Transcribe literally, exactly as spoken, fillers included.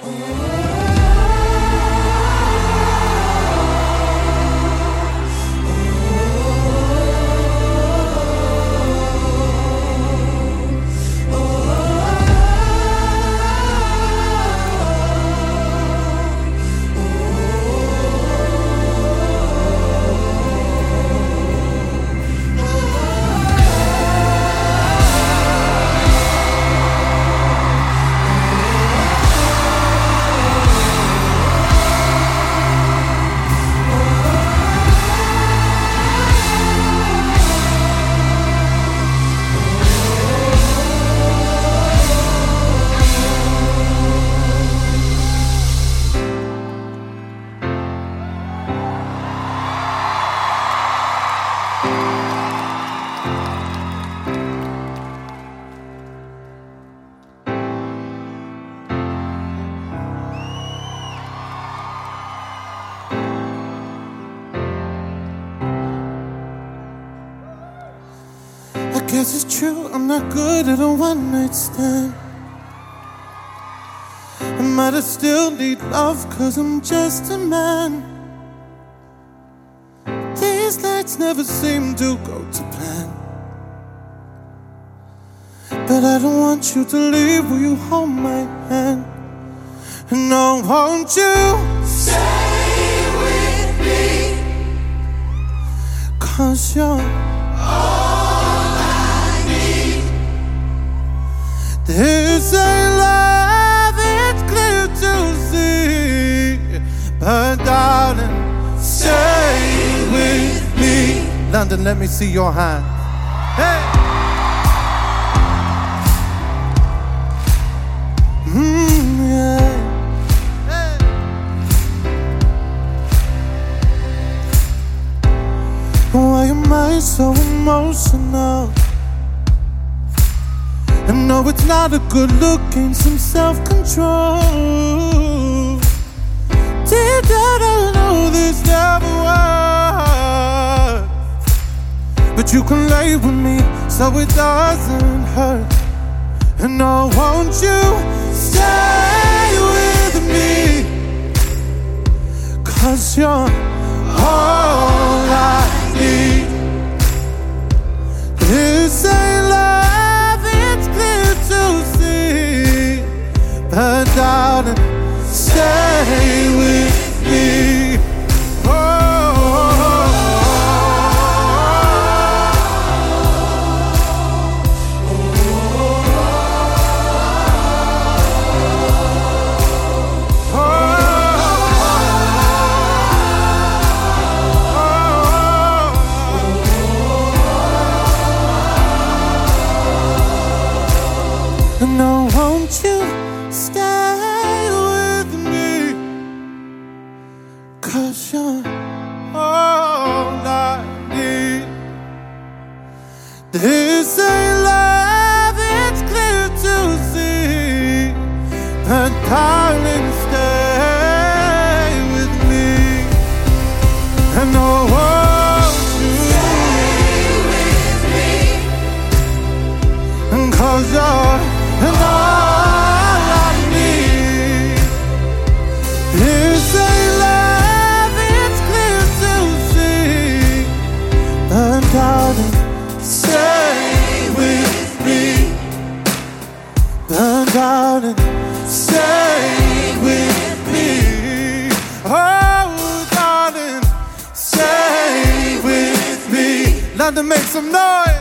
I guess it's true, I'm not good at a one-night stand. I might have still need love, cause I'm just a man. These nights never seem to go to plan. But I don't want you to leave, will you hold my hand? And no, won't you stay with me? Cause you're this ain't love, it's clear to see. But darling, stay with me. London, let me see your hand. Hey! Mm, yeah. Hey. Why am I so emotional? I know it's not a good look, gain some self-control. Deep down I know this never works, but you can lay with me so it doesn't hurt. And no, won't you stay with me? Cause you're all I need. This ain't love, to see, but darling, stay with me. Oh, oh, no, won't you stay with me? Cause you're all I need. This ain't love, it's clear to see. But darling, stay with me. And no, won't you stay with me? Cause you're and all I need. This ain't love, it's clear to see. But darling, stay with me. But darling, stay with me. Oh, darling, stay with me. London, make some noise.